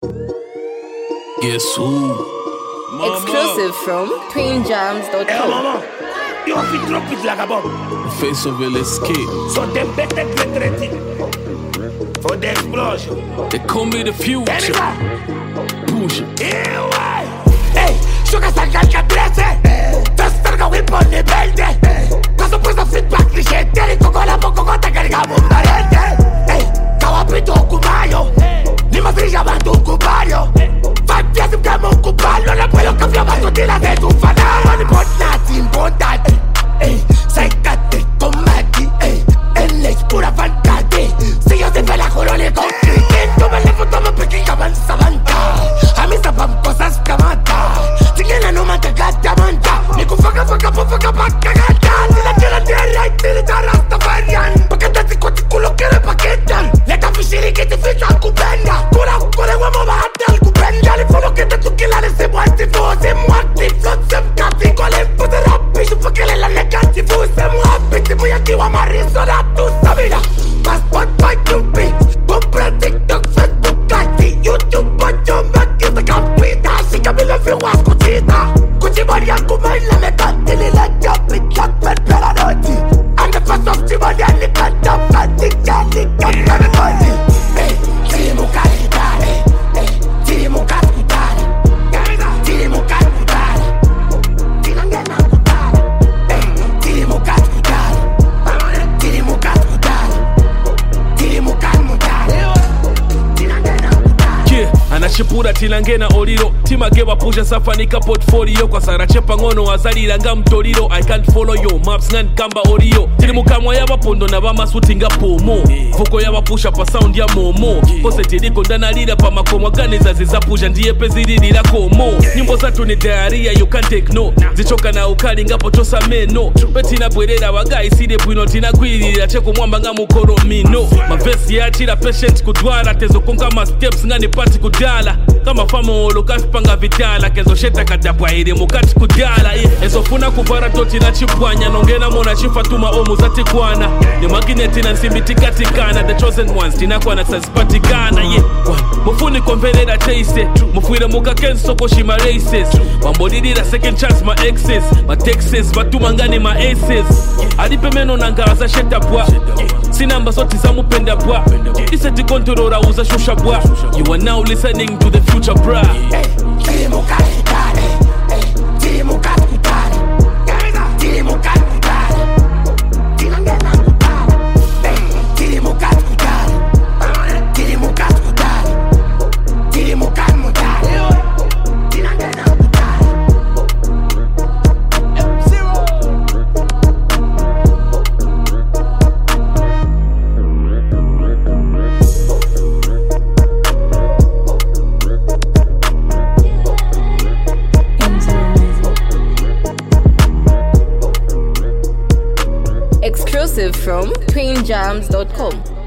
Guess who? Mama. Exclusive from twinjams.com. Hey, mama, you have to drop it like a bomb. Face of LSK. So them better get ready for the explosion. They call me the future. Anyway, Push it. hey, sugar saca 13. Descarga weapon de verde. Cuando puesto feedback vigente. Con la poco gota cargamos un variante. Hey, cawapito kumayo. Ni más brilla más tu cubario. Five years of game ocupado. No puedo cambiar más tu tira de tu fanal. No importa, importante. Ey, sácate, tomate. Ey, él es pura fantasía. Si yo te la juro le concrete. Tú me le foto más pequeña avanza banda. A mí se van cosas que mata. Si quieres no mata gata manta. Ni con faca pa' cagata. Si la tierra tierra y te la rastafarian. Porque te digo tu culo quiere paquetan. Le da fichiri que te ficha a cubenda. Cura guamo bajate al cubenda. Le follow que te tuque la de muerte. C'est moi qui flotte, c'est moi qui colle. Faut de rap, je peux qu'elle est la négative. C'est moi, petit voy aquí a marisola. Tu sabida, passport by Cupid. Compra TikTok, Facebook, Kati, YouTube, Bacho, Instagram, Twitter. Si Camille le fait roi, Cuchita. Cuchi Maria, come la mecante. Le la job, it lock, but better not. And the first of Chimonia, le canta, Fati, Kali, Kali, Kali. Hey, Timo Kali, Timo Kali. Anachipura tilangena oliro timage bapusha safanika portfolio kwa sarachepa ngono azaliranga mtoliro I can't follow yo maps ngan kamba olio tili mukamwa yabapondo na bamasutinga pomo vuko yabapusha pa sound ya momo kose tiliko ndanalira pa makomwa ganiza zizapusha ndiye pezililira komo nyimbo zatu ni diarrhea you can't take no zichoka na ukali ngapo tosa meno betina bwerera bagayi side bwino tinagwirira cheko mwamba nga mukoro mino mavesi yachira patient kudwala tezo konga ma steps ngani party kudala kama famo lokapanga vitala kezo sheta kadapwa iri mukati kudala ezofuna kuvara toti na chipwanya nongena mona chifatuma omu zatikwana ni magineti na nsimbitikatikana the chosen ones tinakwana sazipatikana mufuni konverera chase mufuire mukakenso koshima races wambodidira second chance ma exes ma texas batuma ngani ma aces alipe meno nangaza sheta bwa sinamba zoti zamupenda bwa iseti kontrola uza shusha bwa you are now listening to the future bra. Hey, Timo Kali, Timo Kali, Timo Kali. Exclusive from twinjams.com.